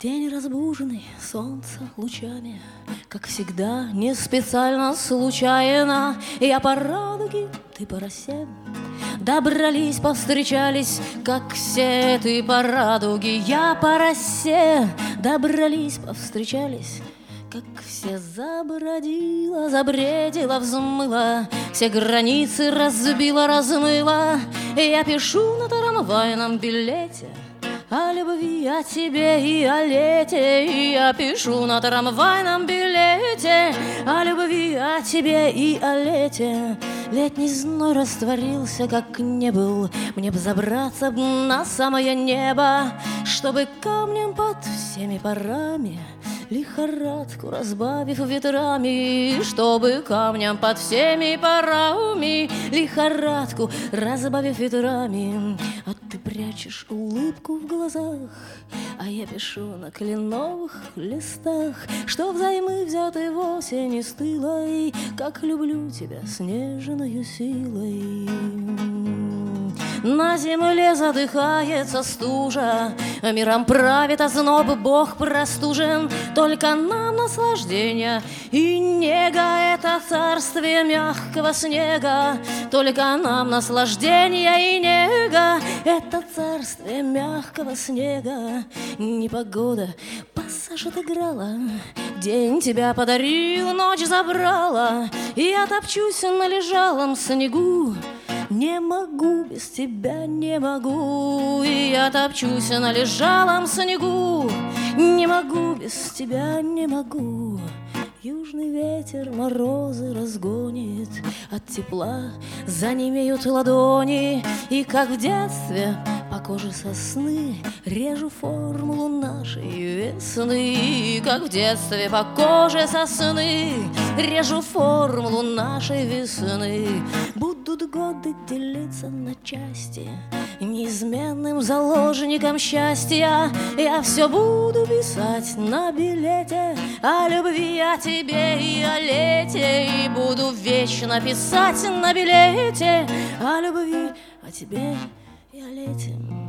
День разбуженный солнца лучами, как всегда, не специально, случайно. Я по радуге, ты по росе. Добрались, повстречались, как все, ты по радуге, я по росе. Добрались, повстречались, как все, забродила, забредила, взмыла, все границы разбила, размыла. Я пишу на трамвайном билете о любви, о тебе и о лете. Я пишу на трамвайном билете о любви, о тебе и о лете. Летний зной растворился, как не был. Мне б забраться на самое небо, чтобы камнем под всеми парами, лихорадку разбавив ветрами, чтобы камнем под всеми парами, лихорадку разбавив ветрами. А ты прячешь улыбку в глазах, а я пишу на кленовых листах, что взаймы взяты в осени стылой, как люблю тебя с нежною силой. На земле задыхается стужа, миром правит озноб, Бог простужен. Только нам наслаждение и нега — это царствие мягкого снега. Только нам наслаждение и нега — это царствие мягкого снега. Непогода пассаж отыграла, день тебя подарил, ночь забрала. Я топчусь на лежалом снегу, не могу без тебя, не могу. И я топчусь на лежалом снегу, не могу без тебя, не могу. Южный ветер морозы разгонит, от тепла занемеют ладони. И как в детстве по коже сосны режу формулу нашей весны. И как в детстве по коже сосны режу формулу нашей весны. Будут годы делиться на части, неизменным заложником счастья я все буду писать на билете о любви, о тебе и о лете. И буду вечно писать на билете о любви, о тебе и о лете.